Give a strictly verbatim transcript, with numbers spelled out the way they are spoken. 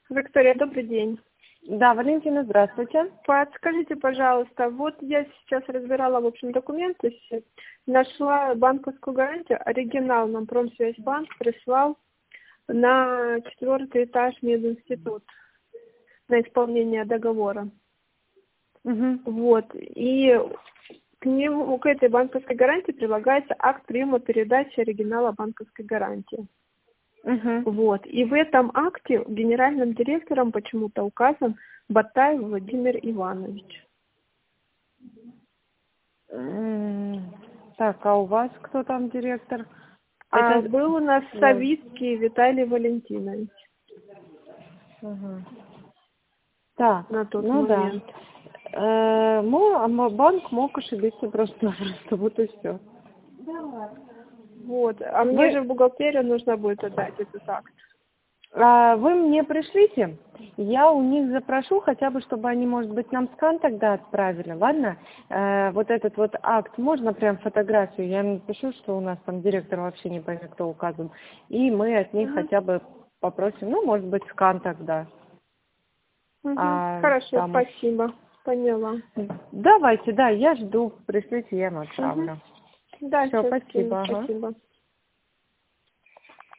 Виктория, добрый день. Да, Валентина, здравствуйте. Подскажите, пожалуйста, вот я сейчас разбирала, в общем, документы, все, нашла банковскую гарантию, оригинал нам Промсвязьбанк прислал на четвертый этаж мединститут на исполнение договора. Угу. Вот, и к нему, к этой банковской гарантии прилагается акт приема передачи оригинала банковской гарантии. Угу. Вот. И в этом акте генеральным директором почему-то указан Батаев Владимир Иванович. Так, а у вас кто там директор? А Это... был у нас Савицкий Виталий Валентинович. Угу. Так, на тот ну момент. да. Э, мо- банк мог ошибиться просто-напросто, вот и все. Вот. А мне Вы... же в бухгалтерию нужно будет отдать этот акт. А вы мне пришлите, я у них запрошу, хотя бы, чтобы они, может быть, нам скан тогда отправили, ладно? Э, вот этот вот акт, можно прям фотографию, я им напишу, что у нас там директор вообще не поймет, кто указан, и мы от них Угу. хотя бы попросим, ну, может быть, скан тогда. Угу. А, Хорошо, там... спасибо. Поняла. Давайте, да, я жду, пришлите, я им Угу. отправлю. Да, Все, сейчас скину, спасибо. Ага. спасибо.